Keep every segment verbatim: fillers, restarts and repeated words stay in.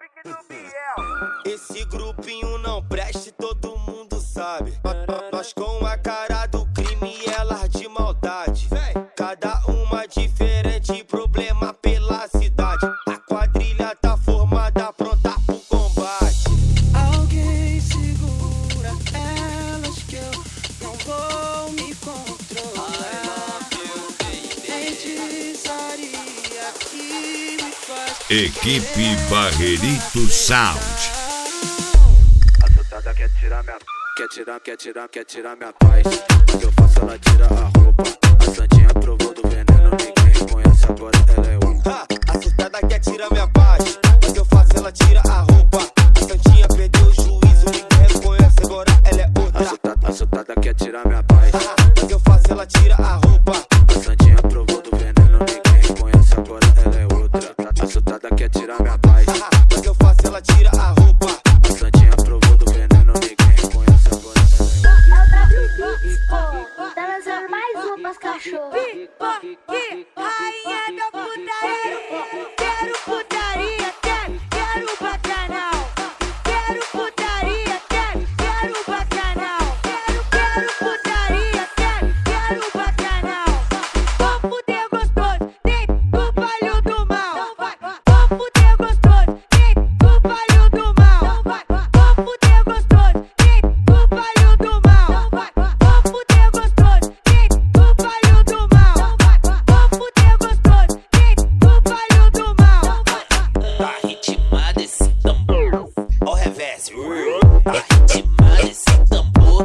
pique do Biel. Esse grupinho não presta e todo mundo sabe. Nós com a cara do crime e elas de maldade. Cada uma diferente, problema pela cidade. A quadrilha tá formada, pronta pro combate. Alguém segura elas que eu não vou me controlar. Feitiçaria que me faz. Equipe Barreirito Sound. A sotada quer tirar minha... Quer tirar, quer tirar, quer tirar minha paz. Quando eu faço ela tira a roupa. A santinha provou do veneno, ninguém reconhece, agora ela é outra. Ha, a sotada quer tirar minha paz. Quando eu faço ela tira a roupa. A santinha perdeu o juízo, ninguém reconhece, agora ela é outra. A sotada, a sotada quer tirar minha paz. Ha, quando eu faço ela tira a roupa. A santinha provou do veneno, ninguém reconhece, agora ela é outra. A sotada quer tirar minha paz. Ha, quando eu faço ela tira a roupa. A santinha provou do veneno, ninguém reconhece, agora ela é outra. Tá lançando mais uma pras cachorros. Pipoque, rainha da putaria. Quero putaria, quero, quero bacanal. Quero putaria, quero, quero bacanal. Quero, quero putaria, quero, quero bacanal. Vou fuder gostoso, dentro do palho do mal. Vou fuder gostoso, dentro do palho do mal. Vou fuder gostoso, dentro do palho do mal. Vou fuder gostoso, dentro do palho do mal. Vou fuder gostoso, dentro do palho do mal. Tá ritmado esse tambor. Ó o reverse. Tá ritmado esse tambor.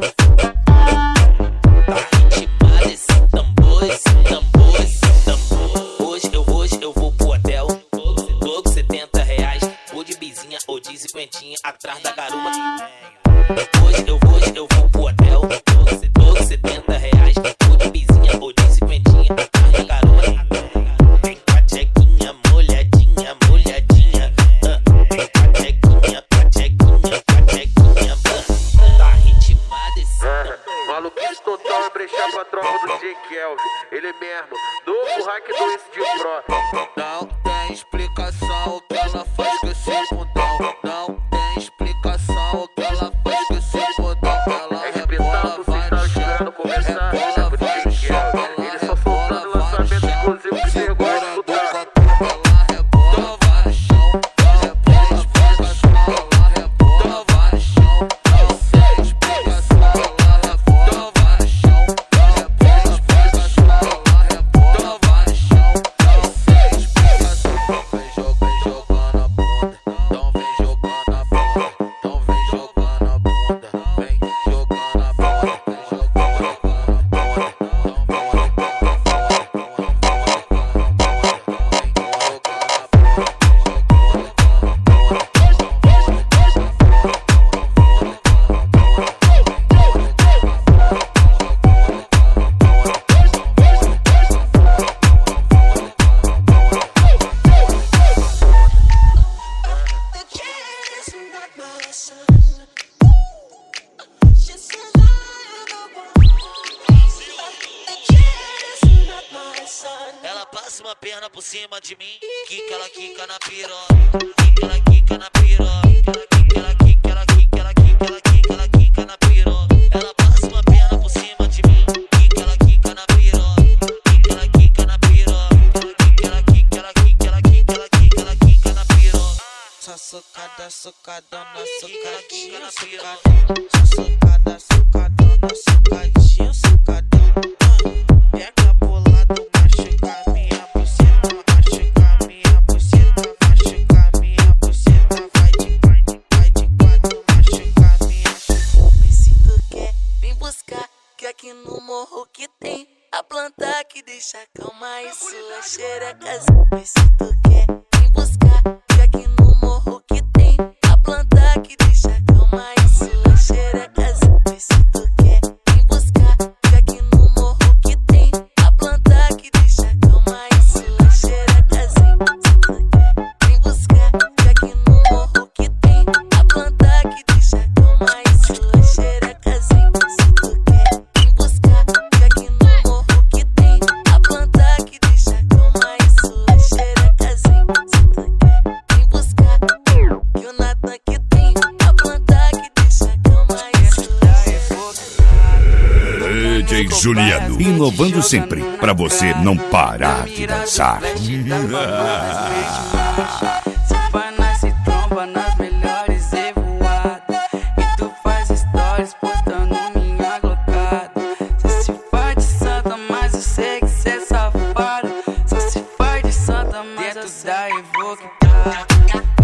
Tá ritmado esse tambor, esse tambor, esse tambor. Hoje eu, hoje eu vou pro hotel. Logo setenta reais. Ou de bizinha ou de cinquentinha atrás da garupa. Hoje eu, hoje eu vou pro hotel. Logo setenta reais. Ou de bizinha ou de cinquentinha atrás da garupa. Vem com a tchequinha molhadinha, molhadinha. Ah, vem com a tchequinha, com a tchequinha, com a tchequinha. Ah, tá ritmado esse tambor. Maluquice total é brechar pra tropa do J. Kelvin. Ele mesmo, novo hack do S D Pro. Não tem explicação o que ela faz com esse bundão. Não tem explicação o que ela faz com esse bundão. Ela É rebola, respeitável, vai vocês no estavam chão. esperando começar. Rebola, Sabe do vai J. no chão. Kelvin. Ele Ela só rebola, soltando vai no lançamento chão. exclusivo que você gosta de escutar. Ela rebola, vai no chão. Ela rebola, vai no chão. Ela rebola, vai no chão. Não tem explicação. Ela rebola, vai no chão. Ela rebola, vai no chão. Ela rebola, vai no chão. Não tem explicação. Vem jogando a bunda. Então vem jogando a bunda. Então vem jogando a bunda. Vem jogando a bunda. Vem jogando a bunda. Então vem Ela passa uma perna por cima de mim, quica, ela quica na piroca, quica, ela quica na piroca, ela quica, ela quica, ela quica, ela quica, ela quica na piroca. Ela passa uma perna por cima de mim, quica, ela quica na piroca, quica, ela quica na piroca, ela quica, ela quica, ela quica, ela quica, ela quica na piroca. Só socada, socadona, socadinha, socada. socadinha. Só socada, socadona, socadinha, socadona. Pega bolado, machuca minha buceta, machuca minha buceta, machuca minha buceta. Vai de quatro, vai de quatro, machuca minha. Mas se tu quer, vem buscar, que aqui no morro que tem a planta que deixa calma e sua xerecas. Mas se tu quer, vem buscar, que aqui no morro que tem a planta que deixa calma e sua xerecas. Mas se tu Latino, inovando sempre, pra você não parar de dançar. Se tromba nas melhores evoadas. E tu faz stories postando minha glocada. Cê se faz de santa, mas eu sei que cê é safado. Cê se faz de santa, mas eu sei da evoque.